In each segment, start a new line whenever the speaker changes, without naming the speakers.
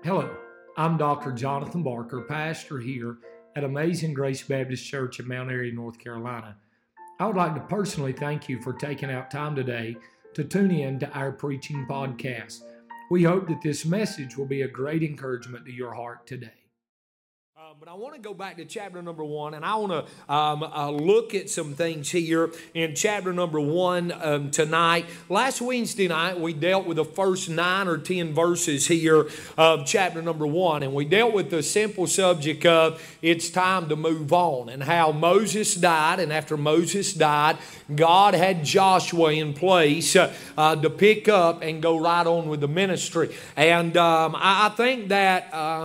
Hello, I'm Dr. Jonathan Barker, pastor here at Amazing Grace Baptist Church in Mount Airy, North Carolina. I would like to personally thank you for taking out time today to tune in to our preaching podcast. We hope that this message will be a great encouragement to your heart today.
But I want to go back to chapter number 1, and I want to look at some things here in chapter number 1 tonight. Last Wednesday night, we dealt with the first 9 or 10 verses here of chapter number 1, and we dealt with the simple subject of it's time to move on, and how Moses died, and after Moses died, God had Joshua in place to pick up and go right on with the ministry. And I think that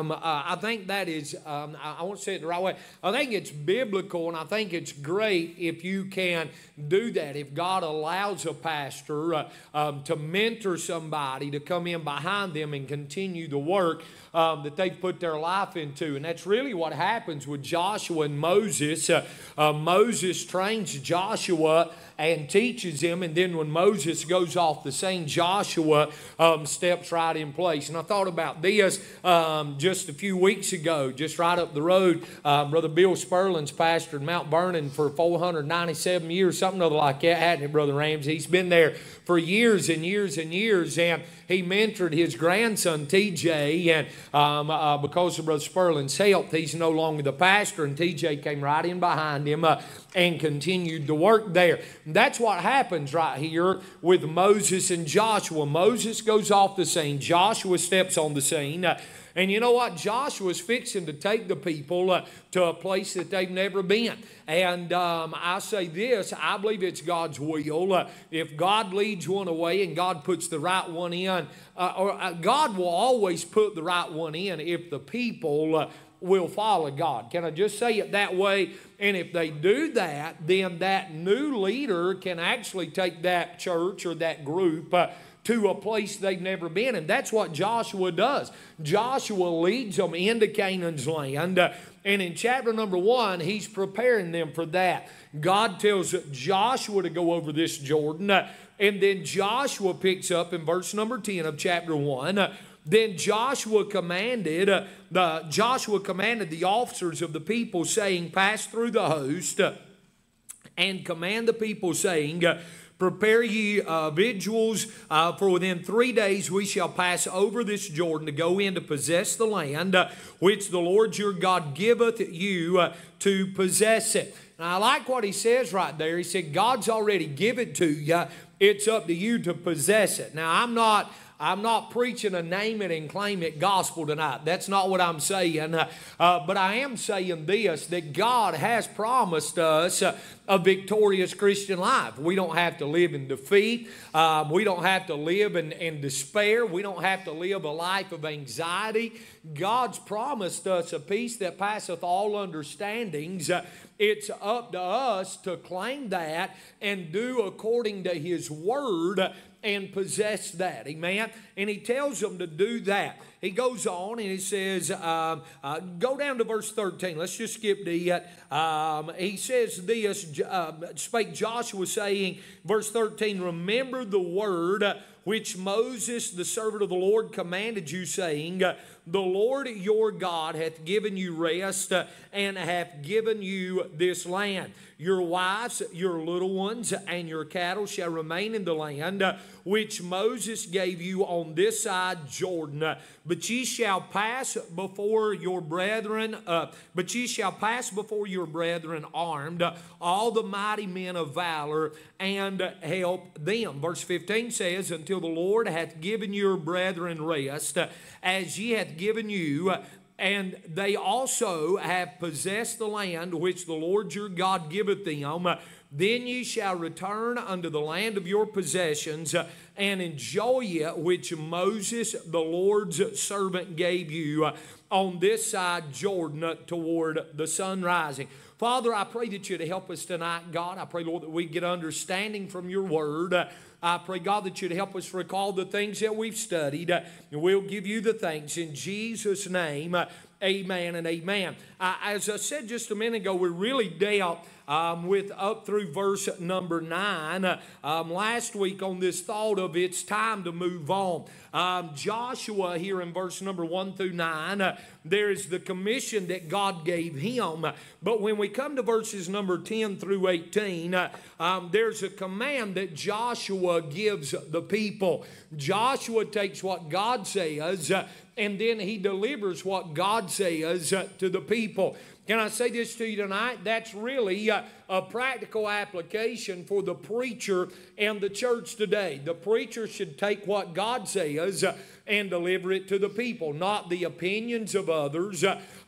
is. I won't say it the right way. I think it's biblical, and I think it's great if you can do that. If God allows a pastor to mentor somebody to come in behind them and continue the work that they've put their life into. And that's really what happens with Joshua and Moses. Moses trains Joshua and teaches him, and then when Moses goes off the scene, Joshua steps right in place. And I thought about this just a few weeks ago, just right up the road. Brother Bill Spurlin's pastored Mount Vernon for 497 years, something other like that, hadn't it, Brother Ramsey? He's been there for years and years and years, and he mentored his grandson, TJ, and because of Brother Spurlin's help, he's no longer the pastor, and TJ came right in behind him and continued to work there. And that's what happens right here with Moses and Joshua. Moses goes off the scene. Joshua steps on the scene. And you know what? Joshua's fixing to take the people to a place that they've never been. And I say this, I believe it's God's will. If God leads one away and God puts the right one in, God will always put the right one in if the people will follow God. Can I just say it that way? And if they do that, then that new leader can actually take that church or that group to a place they've never been. And that's what Joshua does. Joshua leads them into Canaan's land. And in chapter number 1, he's preparing them for that. God tells Joshua to go over this Jordan. And then Joshua picks up in verse number 10 of chapter 1. Then Joshua commanded the officers of the people, saying, pass through the host and command the people, saying, prepare ye victuals, for within 3 days we shall pass over this Jordan to go in to possess the land which the Lord your God giveth you to possess it. Now, I like what he says right there. He said, God's already given it to you. It's up to you to possess it. Now, I'm not preaching a name it and claim it gospel tonight. That's not what I'm saying. But I am saying this, that God has promised us a victorious Christian life. We don't have to live in defeat. We don't have to live in despair. We don't have to live a life of anxiety. God's promised us a peace that passeth all understandings. It's up to us to claim that and do according to His Word and possess that. Amen? And he tells them to do that. He goes on and he says, go down to verse 13. Let's just skip that. He says this, spake Joshua saying, verse 13, remember the word which Moses, the servant of the Lord, commanded you, saying, the Lord your God hath given you rest and hath given you this land. Your wives, your little ones, and your cattle shall remain in the land which Moses gave you on this side Jordan. But ye shall pass before your brethren. Armed, all the mighty men of valor, and help them. Verse 15 says, until the Lord hath given your brethren rest, as ye hath given you, and they also have possessed the land which the Lord your God giveth them. Then ye shall return unto the land of your possessions and enjoy it, which Moses, the Lord's servant, gave you on this side Jordan toward the sun rising. Father, I pray that you'd help us tonight, God. I pray, Lord, that we get understanding from your word. I pray, God, that you'd help us recall the things that we've studied. And we'll give you the thanks in Jesus' name. Amen and amen. As I said just a minute ago, we really dealt with up through verse number 9. Last week on this thought of it's time to move on. Joshua here in verse number 1 through 9, there is the commission that God gave him. But when we come to verses number 10 through 18, there's a command that Joshua gives the people. Joshua takes what God says and then he delivers what God says to the people. Can I say this to you tonight? That's really a practical application for the preacher and the church today. The preacher should take what God says and deliver it to the people, not the opinions of others,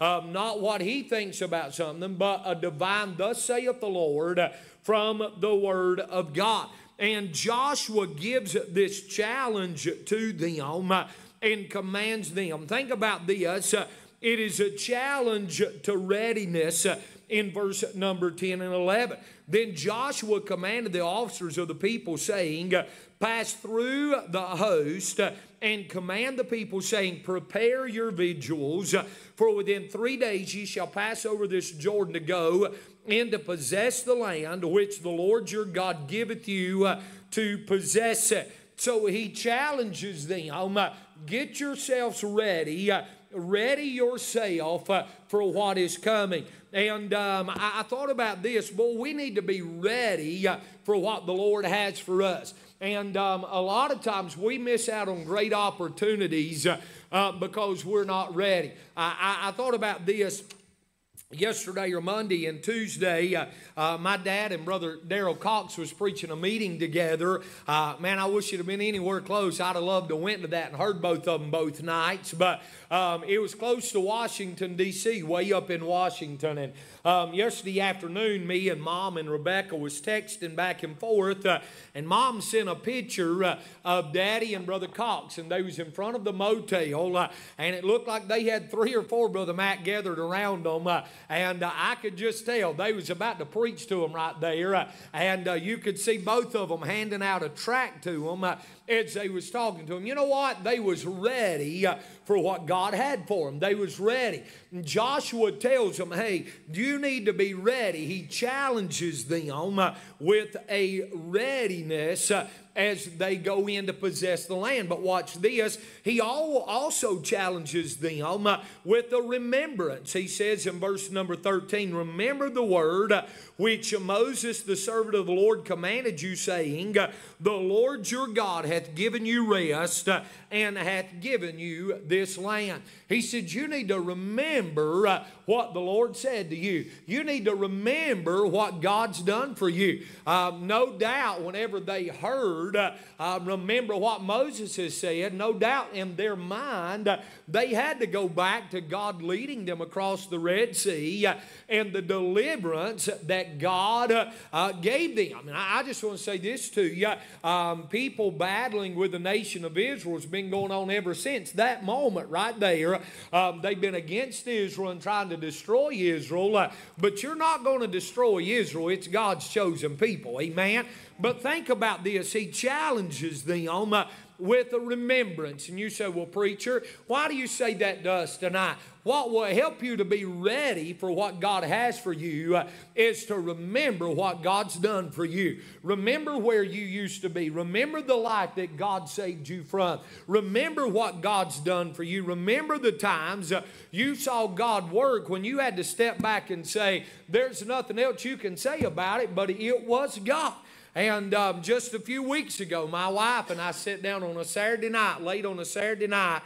not what he thinks about something, but a divine "thus saith the Lord" from the Word of God. And Joshua gives this challenge to them and commands them. Think about this. It is a challenge to readiness in verse number 10 and 11. Then Joshua commanded the officers of the people, saying, "Pass through the host and command the people, saying, Prepare your vigils, for within 3 days ye shall pass over this Jordan to go and to possess the land which the Lord your God giveth you to possess it." So he challenges them, get yourselves ready. Ready yourself for what is coming. And I thought about this. Boy, we need to be ready for what the Lord has for us. And a lot of times we miss out on great opportunities because we're not ready. I thought about this yesterday or Monday and Tuesday. My dad and Brother Daryl Cox was preaching a meeting together. Man, I wish it had been anywhere close. I'd have loved to went to that and heard both of them both nights. But it was close to Washington, D.C., way up in Washington. And yesterday afternoon, me and Mom and Rebecca was texting back and forth. And Mom sent a picture of Daddy and Brother Cox. And they was in front of the motel. And it looked like they had 3 or 4 Brother Matt gathered around them. And I could just tell they was about to preach to them right there. And you could see both of them handing out a tract to them as they was talking to them. You know what? They was ready for what God had for them. They was ready. And Joshua tells them, hey, you need to be ready. He challenges them with a readiness as they go in to possess the land. But watch this. He also challenges them with a remembrance. He says in verse number 13, "Remember the word which Moses, the servant of the Lord, commanded you, saying, The Lord your God hath given you rest and hath given you this land." He said, you need to remember what the Lord said to you. You need to remember what God's done for you. No doubt whenever they heard, remember what Moses has said, no doubt in their mind, they had to go back to God leading them across the Red Sea and the deliverance that God gave them. And I just want to say this to you. People battling with the nation of Israel has been going on ever since that moment right there. They've been against Israel and trying to destroy Israel. But you're not going to destroy Israel. It's God's chosen people. Amen. But think about this. He challenges them with a remembrance. And you say, well, preacher, why do you say that to us tonight? What will help you to be ready for what God has for you is to remember what God's done for you. Remember where you used to be. Remember the life that God saved you from. Remember what God's done for you. Remember the times you saw God work when you had to step back and say, there's nothing else you can say about it, but it was God. And just a few weeks ago, my wife and I sat down on a Saturday night, late on a Saturday night,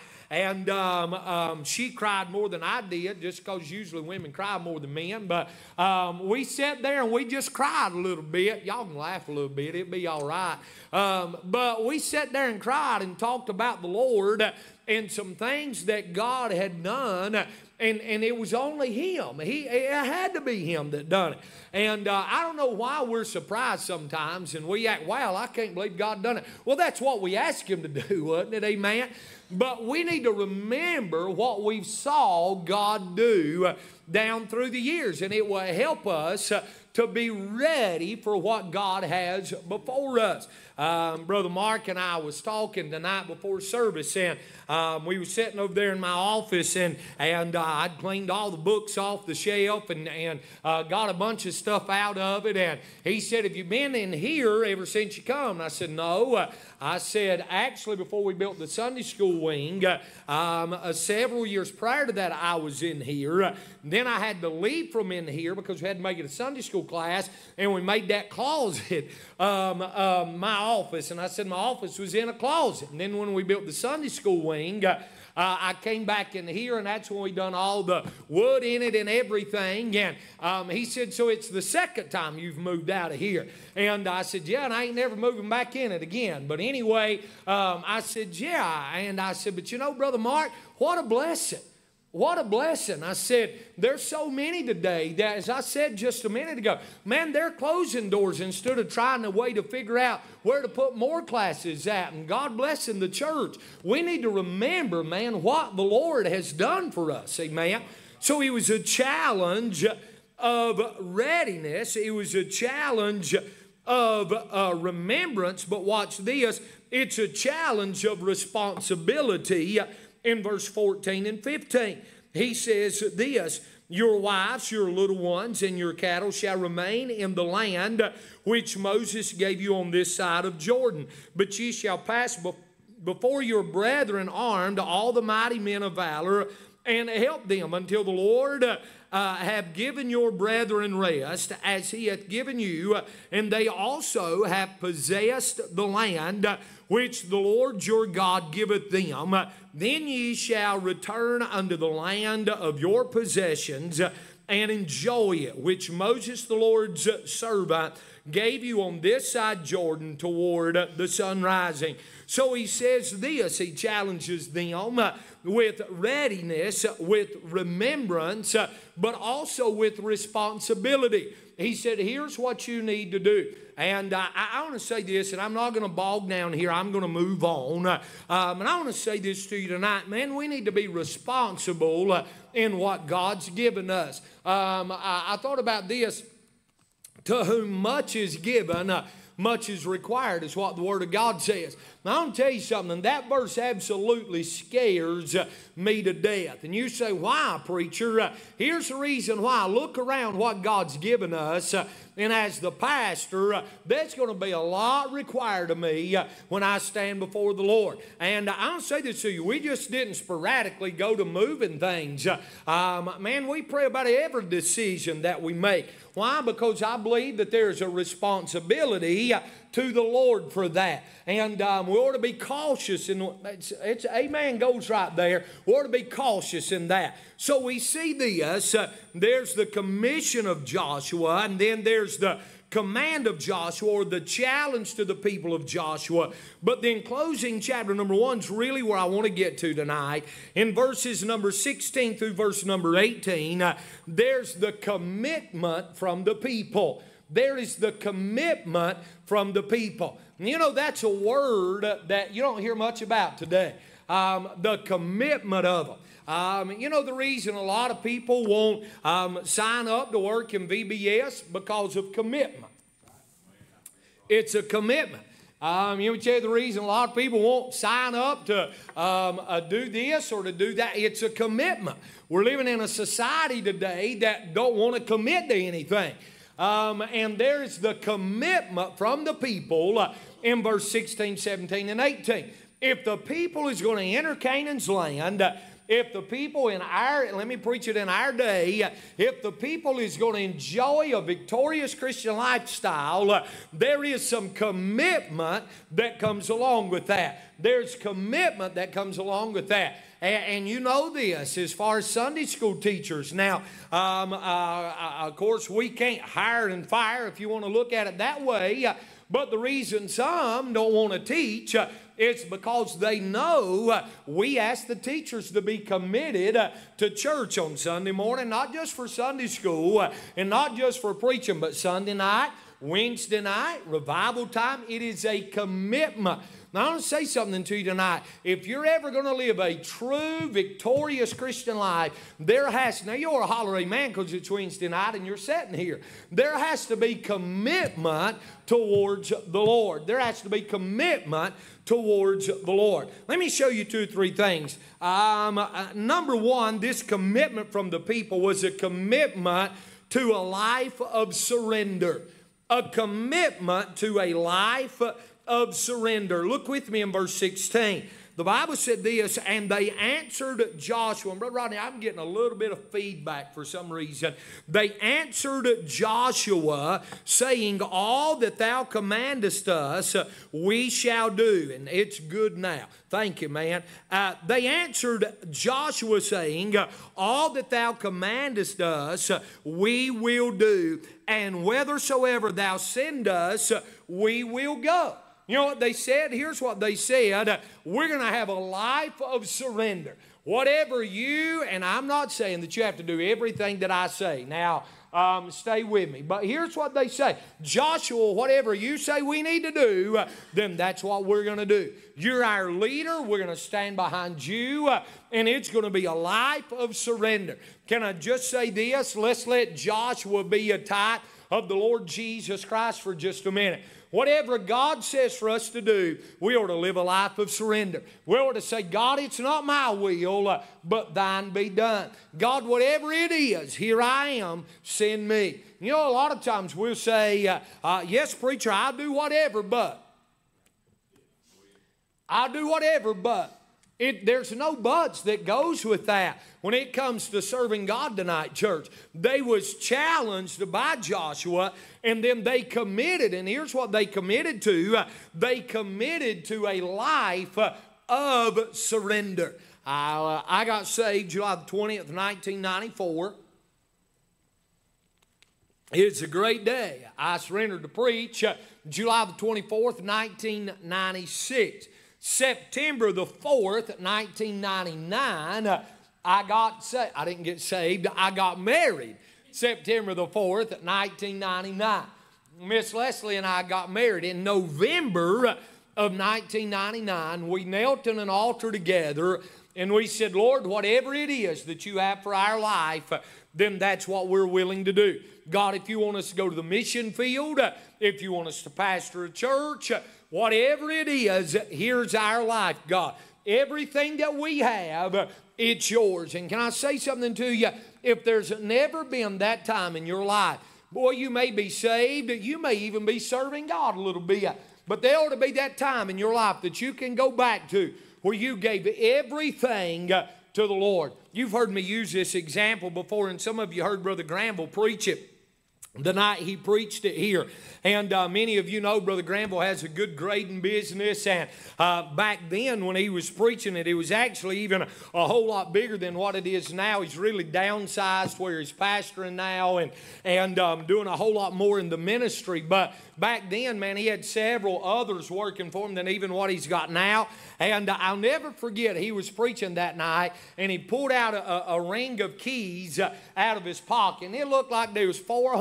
and she cried more than I did, just because usually women cry more than men. But we sat there and we just cried a little bit. Y'all can laugh a little bit. It'll be all right. But we sat there and cried and talked about the Lord and some things that God had done. And it was only Him. It had to be Him that done it. And I don't know why we're surprised sometimes and we act, wow, I can't believe God done it. Well, that's what we asked Him to do, wasn't it? Amen? But we need to remember what we saw God do down through the years. And it will help us to be ready for what God has before us. Brother Mark and I was talking the night before service, and we were sitting over there in my office, and I'd cleaned all the books off the shelf and got a bunch of stuff out of it. And he said, "Have you been in here ever since you come?" And I said, "No." I said, "Actually, before we built the Sunday school wing, several years prior to that, I was in here. Then I had to leave from in here because we had to make it a Sunday school class, and we made that closet my office." And I said, "My office was in a closet." And then when we built the Sunday school wing, I came back in here, and that's when we done all the wood in it and everything. And he said, "So it's the second time you've moved out of here?" And I said, "Yeah, and I ain't never moving back in it again." But anyway, I said, "Yeah." And I said, "But you know, Brother Mark, what a blessing. What a blessing." I said, "There's so many today that, as I said just a minute ago, man, they're closing doors instead of trying a way to figure out where to put more classes at. And God blessing the church. We need to remember, man, what the Lord has done for us." Amen. So it was a challenge of readiness. It was a challenge of remembrance. But watch this. It's a challenge of responsibility. In verse 14 and 15, he says this: "Your wives, your little ones, and your cattle shall remain in the land which Moses gave you on this side of Jordan. But ye shall pass before your brethren armed, all the mighty men of valor, and help them until the Lord have given your brethren rest, as he hath given you, and they also have possessed the land which the Lord your God giveth them. Then ye shall return unto the land of your possessions, and enjoy it, which Moses the Lord's servant gave you on this side Jordan toward the sun rising." So he says this, he challenges them with readiness, with remembrance, but also with responsibility. He said, "Here's what you need to do." And I want to say this, and I'm not going to bog down here. I'm going to move on. And I want to say this to you tonight. Man, we need to be responsible in what God's given us. I thought about this. To whom much is given, much is required, is what the Word of God says. Now, I'm going to tell you something. That verse absolutely scares me to death. And you say, "Why, preacher?" Here's the reason why. Look around what God's given us. And as the pastor, there's going to be a lot required of me when I stand before the Lord. And I'll say this to you. We just didn't sporadically go to moving things. Man, we pray about every decision that we make. Why? Because I believe that there's a responsibility to the Lord for that. And we ought to be cautious. It's amen goes right there. We ought to be cautious in that. So we see this. There's the commission of Joshua, and then there's the command of Joshua, or the challenge to the people of Joshua. But then closing chapter number 1 is really where I want to get to tonight. In verses number 16 through verse number 18, there's the commitment from the people. There is the commitment from the people. You know, that's a word that you don't hear much about today. The commitment of them. You know, the reason a lot of people won't sign up to work in VBS because of commitment. It's a commitment. You tell you the reason a lot of people won't sign up to do this or to do that. It's a commitment. We're living in a society today that don't want to commit to anything. And there's the commitment from the people in verse 16, 17, and 18. If the people is going to enter Canaan's land, if the people let me preach it in our day, if the people is going to enjoy a victorious Christian lifestyle, there is some commitment that comes along with that. There's commitment that comes along with that. And you know this as far as Sunday school teachers. Now, of course, we can't hire and fire if you want to look at it that way. But the reason some don't want to teach, it's because they know we ask the teachers to be committed to church on Sunday morning, not just for Sunday school and not just for preaching, but Sunday night, Wednesday night, revival time. It is a commitment. Now, I want to say something to you tonight. If you're ever going to live a true, victorious Christian life, there has to, now you ought to holler amen because it's Wednesday night and you're sitting here. There has to be commitment towards the Lord. There has to be commitment towards the Lord. Let me show you 2 or 3 things. Number one, this commitment from the people was a commitment to a life of surrender. A commitment to a life of surrender. Look with me in verse 16. The Bible said this, and they answered Joshua. And Brother Rodney, I'm getting a little bit of feedback for some reason. They answered Joshua, saying, all that thou commandest us, we shall do. And it's good now. Thank you, man. They answered Joshua, saying, all that thou commandest us, we will do. And whithersoever thou send us, we will go. You know what they said? Here's what they said. We're going to have a life of surrender. Whatever you, and I'm not saying that you have to do everything that I say. Now, stay with me. But here's what they say. Joshua, whatever you say we need to do, then that's what we're going to do. You're our leader. We're going to stand behind you. And it's going to be a life of surrender. Can I just say this? Let's let Joshua be a type of the Lord Jesus Christ for just a minute. Whatever God says for us to do, we ought to live a life of surrender. We ought to say, God, it's not my will, but thine be done. God, whatever it is, here I am, send me. You know, a lot of times we'll say, yes, preacher, I'll do whatever, but. I'll do whatever, but. There's no buts that goes with that when it comes to serving God tonight, church. They was challenged by Joshua, and then they committed, and here's what they committed to. They committed to a life of surrender. I got saved July the 20th, 1994. It's a great day. I surrendered to preach July the 24th, 1996. September the 4th, 1999, I got saved. I didn't get saved. I got married September the 4th, 1999. Miss Leslie and I got married in November of 1999. We knelt in an altar together and we said, Lord, whatever it is that you have for our life, then that's what we're willing to do. God, if you want us to go to the mission field, if you want us to pastor a church, whatever it is, here's our life, God. Everything that we have, it's yours. And can I say something to you? If there's never been that time in your life, boy, you may be saved, you may even be serving God a little bit, but there ought to be that time in your life that you can go back to where you gave everything to the Lord. You've heard me use this example before, and some of you heard Brother Granville preach it the night he preached it here. And many of you know Brother Granville has a good grading business, and back then when he was preaching it, it was actually even a whole lot bigger than what it is now. He's really downsized where he's pastoring now and doing a whole lot more in the ministry. But back then, man, he had several others working for him than even what he's got now. And I'll never forget, he was preaching that night, and he pulled out a ring of keys out of his pocket, and it looked like there was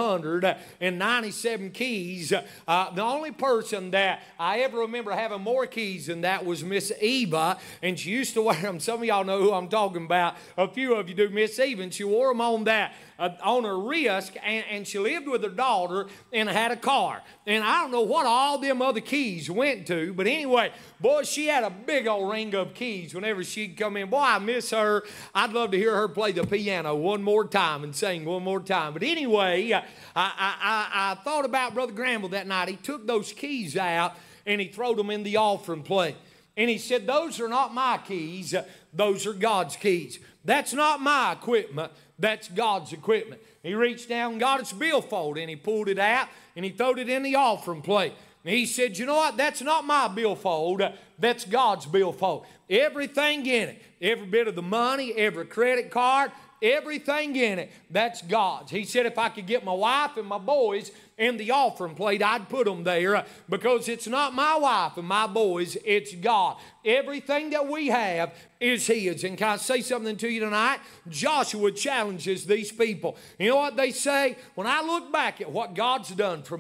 497 keys. The only person that I ever remember having more keys than that was Miss Eva, and she used to wear them. Some of y'all know who I'm talking about. A few of you do. Miss Eva, and she wore them on that on her wrist, and she lived with her daughter and had a car. And I don't know what all them other keys went to, but anyway, boy, she had a big old ring of keys whenever she'd come in. Boy, I miss her. I'd love to hear her play the piano one more time and sing one more time. But anyway, I thought about Brother Granville that night. He took those keys out and he threw them in the offering plate. And he said, those are not my keys. Those are God's keys. That's not my equipment. That's God's equipment. He reached down and got his billfold and he pulled it out and he threw it in the offering plate. And he said, you know what? That's not my billfold. That's God's billfold. Everything in it, every bit of the money, every credit card, everything in it, that's God's. He said if I could get my wife and my boys in the offering plate, I'd put them there because it's not my wife and my boys, it's God. Everything that we have is His. And can I say something to you tonight? Joshua challenges these people. You know what they say? When I look back at what God's done for me,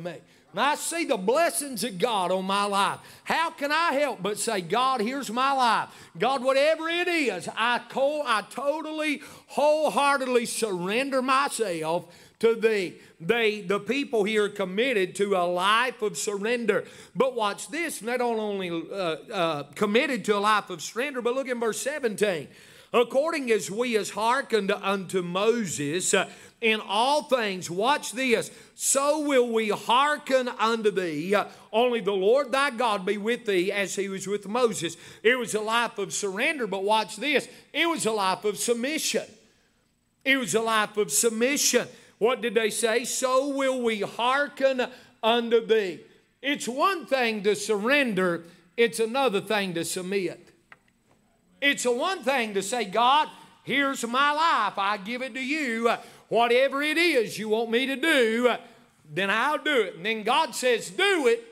and I see the blessings of God on my life, how can I help but say, God, here's my life. God, whatever it is, I totally, wholeheartedly surrender myself to Thee. The people here are committed to a life of surrender. But watch this, not only committed to a life of surrender, but look in verse 17. According as we as hearkened unto Moses in all things, watch this, so will we hearken unto thee. Only the Lord thy God be with thee as he was with Moses. It was a life of surrender, but watch this, it was a life of submission. It was a life of submission. What did they say? So will we hearken unto thee. It's one thing to surrender, it's another thing to submit. It's a one thing to say, God, here's my life. I give it to you. Whatever it is you want me to do, then I'll do it. And then God says, do it.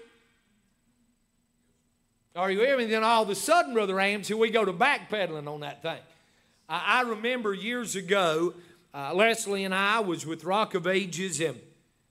Are you with me? Then all of a sudden, Brother Ramsey, we go to backpedaling on that thing. I remember years ago, Leslie and I was with Rock of Ages, and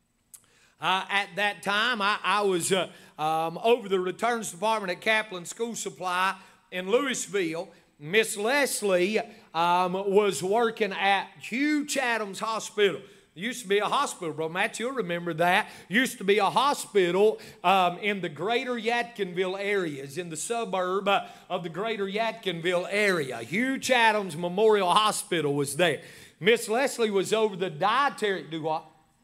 at that time, I was over the returns department at Kaplan School Supply in Louisville. Miss Leslie was working at Hugh Chatham's Hospital. It used to be a hospital, Bro Matt, you'll remember that. Used to be a hospital in the greater Yadkinville areas, in the suburb of the greater Yadkinville area. Hugh Chatham's Memorial Hospital was there. Miss Leslie was over the dietary, do what?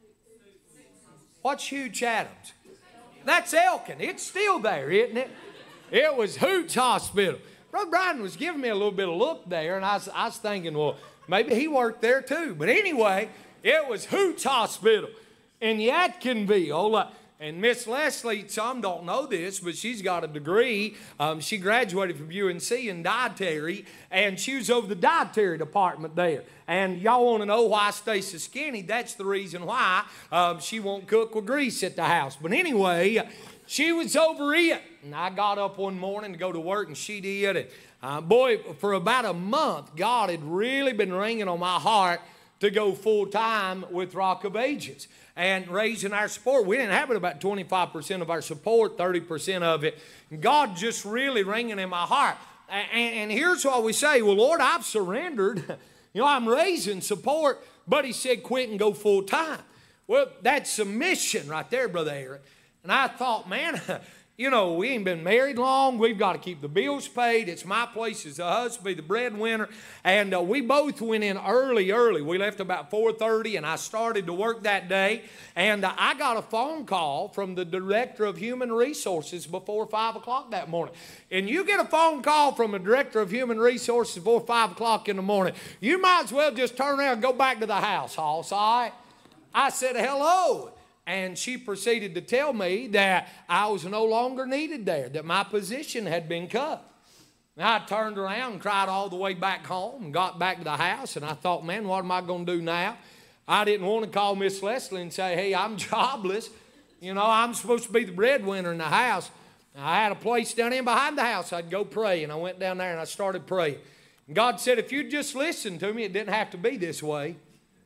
What's Hugh Chatham's? That's Elkin. It's still there, isn't it? It was Hoots Hospital. Brother Brian was giving me a little bit of look there, and I was thinking, well, maybe he worked there too. But anyway, it was Hoots Hospital in Yadkinville. And Miss Leslie, some don't know this, but she's got a degree. She graduated from UNC in dietary, and she was over the dietary department there. And y'all want to know why I stay so skinny? That's the reason why she won't cook with grease at the house. But anyway, she was over it. And I got up one morning to go to work, and she did. And boy, for about a month, God had really been ringing on my heart to go full time with Rock of Ages and raising our support. We didn't have it about 25% of our support, 30% of it. God just really ringing in my heart. And here's what we say, well, Lord, I've surrendered. I'm raising support. But he said, quit and go full time. Well, that's submission right there, Brother Aaron. And I thought, man, we ain't been married long. We've got to keep the bills paid. It's my place as a husband, be the breadwinner. And we both went in early. We left about 4:30, and I started to work that day. And I got a phone call from the director of human resources before 5 o'clock that morning. And you get a phone call from a director of human resources before 5 o'clock in the morning, you might as well just turn around and go back to the house, Hoss, all right? I said, hello. And she proceeded to tell me that I was no longer needed there, that my position had been cut. And I turned around and cried all the way back home and got back to the house, and I thought, man, what am I going to do now? I didn't want to call Miss Leslie and say, hey, I'm jobless. I'm supposed to be the breadwinner in the house. I had a place down in behind the house. I'd go pray, and I went down there and I started praying. And God said, if you'd just listen to me, it didn't have to be this way.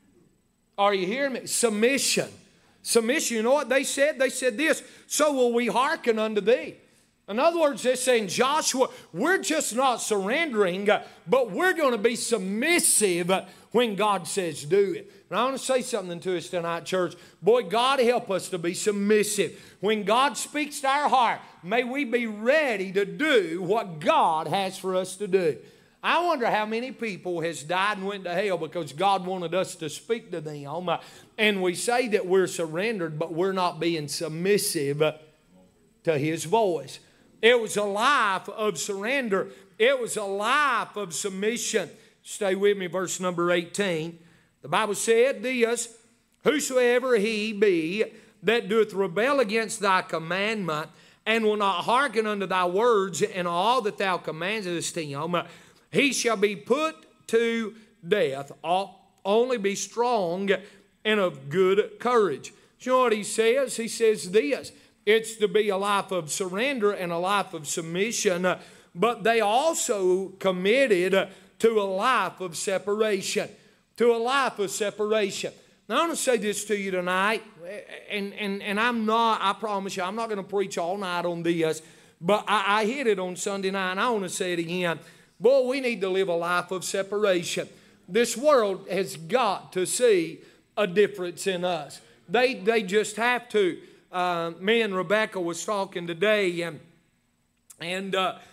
Are you hearing me? Submission. Submission, you know what they said? They said this, so will we hearken unto thee. In other words, they're saying, Joshua, we're just not surrendering, but we're going to be submissive when God says do it. And I want to say something to us tonight, church. Boy, God help us to be submissive. When God speaks to our heart, may we be ready to do what God has for us to do. I wonder how many people has died and went to hell because God wanted us to speak to them. And we say that we're surrendered, but we're not being submissive to His voice. It was a life of surrender. It was a life of submission. Stay with me, verse number 18. The Bible said this, whosoever he be that doeth rebel against thy commandment and will not hearken unto thy words and all that thou commandest him, he shall be put to death. Only be strong and of good courage. You know what he says? He says this. It's to be a life of surrender and a life of submission, but they also committed to a life of separation. To a life of separation. Now, I want to say this to you tonight, and I promise you, I'm not going to preach all night on this, but I hit it on Sunday night, and I want to say it again. Boy, we need to live a life of separation. This world has got to see a difference in us. They just have to. Me and Rebecca was talking today, and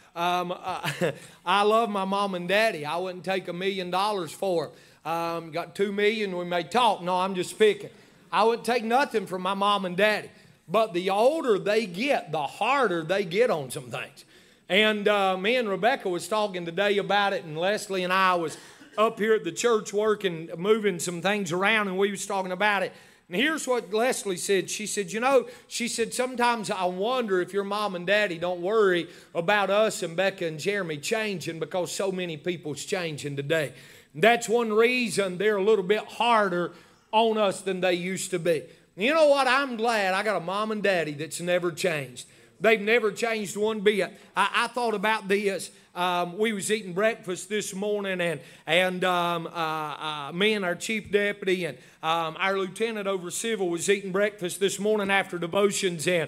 I love my mom and daddy. I wouldn't take $1 million for them. Got $2 million, we may talk. No, I'm just picking. I wouldn't take nothing from my mom and daddy. But the older they get, the harder they get on some things. And me and Rebecca was talking today about it, and Leslie and I was up here at the church working, moving some things around, and we was talking about it. And here's what Leslie said. She said, sometimes I wonder if your mom and daddy don't worry about us and Becca and Jeremy changing because so many people's changing today. That's one reason they're a little bit harder on us than they used to be. You know what? I'm glad I got a mom and daddy that's never changed. They've never changed one bit. I thought about this. We was eating breakfast this morning, and me and our chief deputy and our lieutenant over civil was eating breakfast this morning after devotions, and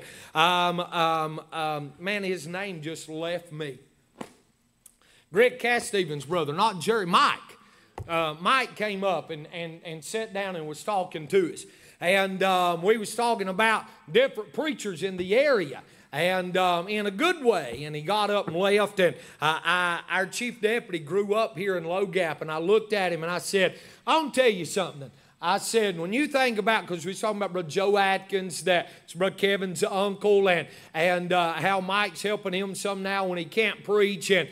man, his name just left me. Greg Casteven's brother, not Jerry, Mike. Mike came up and sat down and was talking to us. And we was talking about different preachers in the area, and in a good way. And he got up and left, and our chief deputy grew up here in Low Gap, and I looked at him and I said, I want to tell you something. I said, when you think about, because we was talking about Brother Joe Atkins, that's Brother Kevin's uncle, and how Mike's helping him some now when he can't preach. And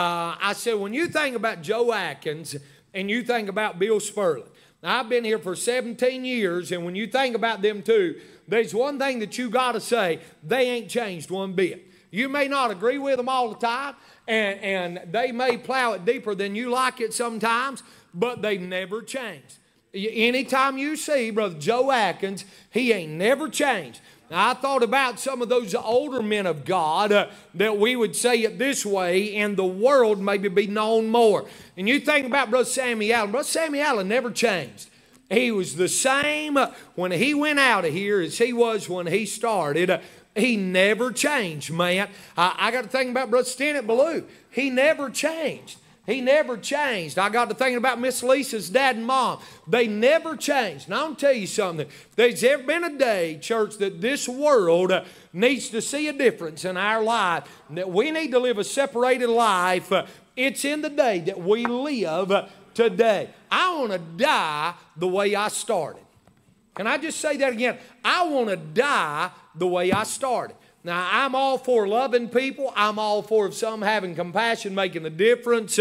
I said, when you think about Joe Atkins and you think about Bill Spurling, now, I've been here for 17 years, and when you think about them two, there's one thing that you got to say, they ain't changed one bit. You may not agree with them all the time, and they may plow it deeper than you like it sometimes, but they've never changed. Anytime you see Brother Joe Atkins, he ain't never changed. Now, I thought about some of those older men of God that we would say it this way, and the world maybe be known more. And you think about Brother Sammy Allen. Brother Sammy Allen never changed. He was the same when he went out of here as he was when he started. He never changed, man. I got to think about Brother Stennett Ballou. He never changed. He never changed. I got to thinking about Miss Lisa's dad and mom. They never changed. Now, I'm going to tell you something. If there's ever been a day, church, that this world needs to see a difference in our life, that we need to live a separated life, it's in the day that we live today. I want to die the way I started. Can I just say that again? I want to die the way I started. Now, I'm all for loving people. I'm all for some having compassion, making a difference.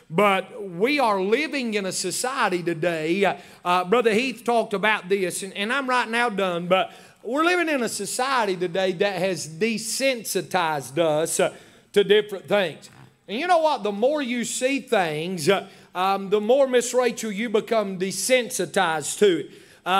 But we are living in a society today. Brother Heath talked about this, and I'm right now done. But we're living in a society today that has desensitized us to different things. And you know what? The more you see things, the more, Miss Rachel, you become desensitized to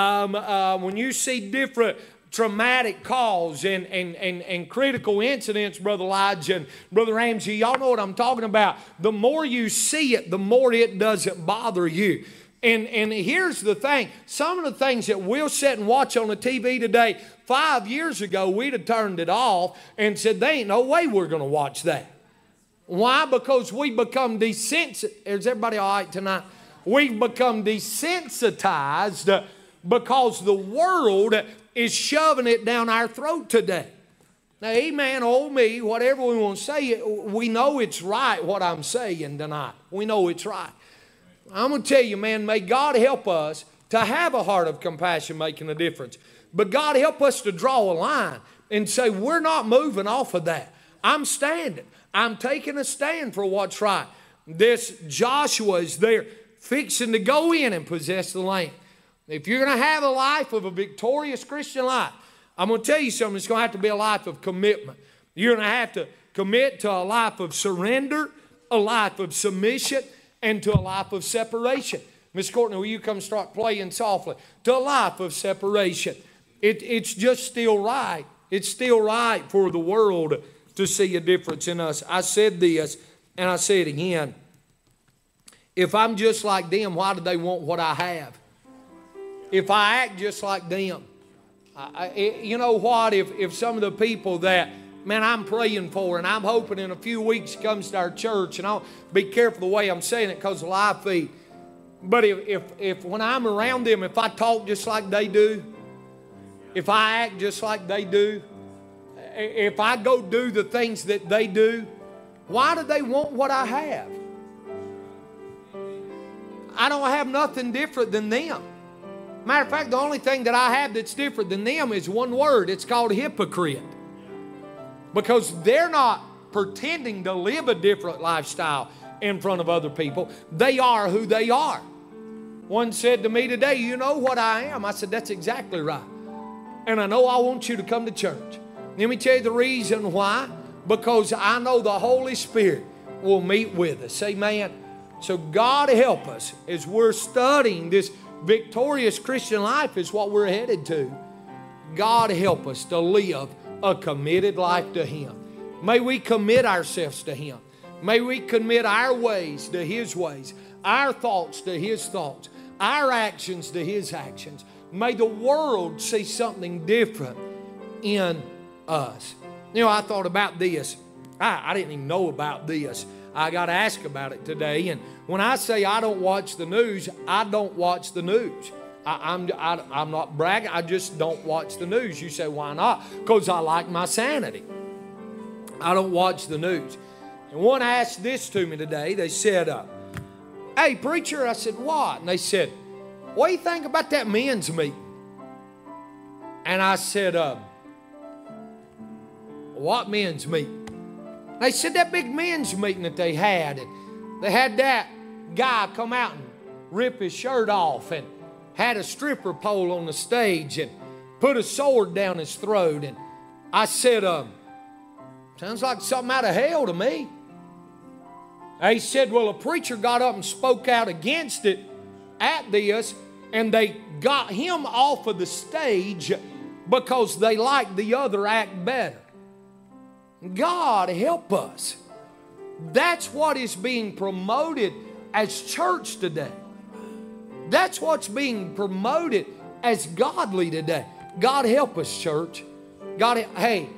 it. When you see different traumatic calls and critical incidents, Brother Elijah and Brother Ramsey, y'all know what I'm talking about. The more you see it, the more it doesn't bother you. And here's the thing. Some of the things that we'll sit and watch on the TV today, 5 years ago, we'd have turned it off and said, there ain't no way we're going to watch that. Why? Because we become desensitized. Is everybody all right tonight? We've become desensitized because the world is shoving it down our throat today. Now, amen, old me, whatever we want to say, we know it's right what I'm saying tonight. We know it's right. I'm going to tell you, man, may God help us to have a heart of compassion making a difference. But God help us to draw a line and say, we're not moving off of that. I'm standing. I'm taking a stand for what's right. This Joshua is there fixing to go in and possess the land. If you're going to have a life of a victorious Christian life, I'm going to tell you something. It's going to have to be a life of commitment. You're going to have to commit to a life of surrender, a life of submission, and to a life of separation. Miss Courtney, will you come start playing softly? To a life of separation. It's just still right. It's still right for the world to see a difference in us. I said this, and I say it again. If I'm just like them, why do they want what I have? if I act just like them. You know what? If some of the people that, man, I'm praying for and I'm hoping in a few weeks comes to our church, and I'll be careful the way I'm saying it because of live feed. But if when I'm around them, if I talk just like they do, if I act just like they do, if I go do the things that they do, why do they want what I have? I don't have nothing different than them. Matter of fact, the only thing that I have that's different than them is one word. It's called hypocrite. Because they're not pretending to live a different lifestyle in front of other people. They are who they are. One said to me today, you know what I am? I said, that's exactly right. And I know I want you to come to church. Let me tell you the reason why. Because I know the Holy Spirit will meet with us. Amen. So God help us as we're studying this victorious Christian life is what we're headed to. God help us to live a committed life to Him. May we commit ourselves to Him. May we commit our ways to His ways, our thoughts to His thoughts, our actions to His actions. May the world see something different in us. You know, I thought about this. I didn't even know about this. I got asked about it today. And when I say I don't watch the news, I don't watch the news. I'm not bragging. I just don't watch the news. You say, why not? Because I like my sanity. I don't watch the news. And one asked this to me today. They said, hey, preacher. I said, what? And they said, what do you think about that men's meeting? And I said, what men's meeting? They said that big men's meeting that they had. And they had that guy come out and rip his shirt off and had a stripper pole on the stage and put a sword down his throat. And I said, sounds like something out of hell to me. He said, well, a preacher got up and spoke out against it at this, and they got him off of the stage because they liked the other act better. God help us. That's what is being promoted as church today. That's what's being promoted as godly today. God help us, church. Hey,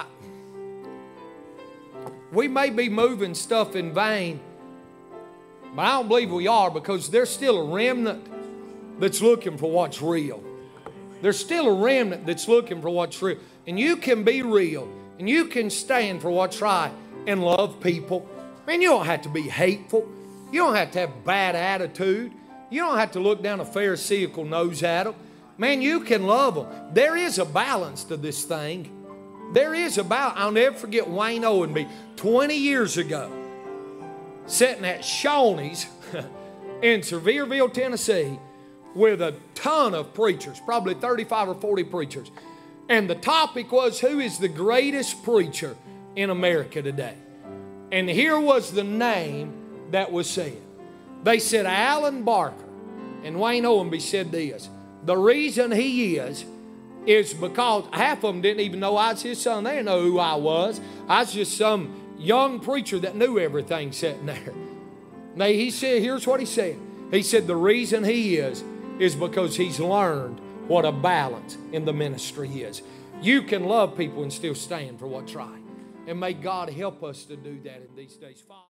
we may be moving stuff in vain, but I don't believe we are, because there's still a remnant that's looking for what's real. There's still a remnant that's looking for what's real. And you can be real. And you can stand for what's right and love people. Man, you don't have to be hateful. You don't have to have bad attitude. You don't have to look down a pharisaical nose at them. Man, you can love them. There is a balance to this thing. There is a balance. I'll never forget Wayne Owenby 20 years ago sitting at Shawnee's in Sevierville, Tennessee with a ton of preachers, probably 35 or 40 preachers. And the topic was, who is the greatest preacher in America today? And here was the name that was said. They said Alan Barker. And Wayne Owenby said this. The reason he is because half of them didn't even know I was his son. They didn't know who I was. I was just some young preacher that knew everything sitting there. He said, here's what he said. He said the reason he is because he's learned what a balance in the ministry is. You can love people and still stand for what's right. And may God help us to do that in these days.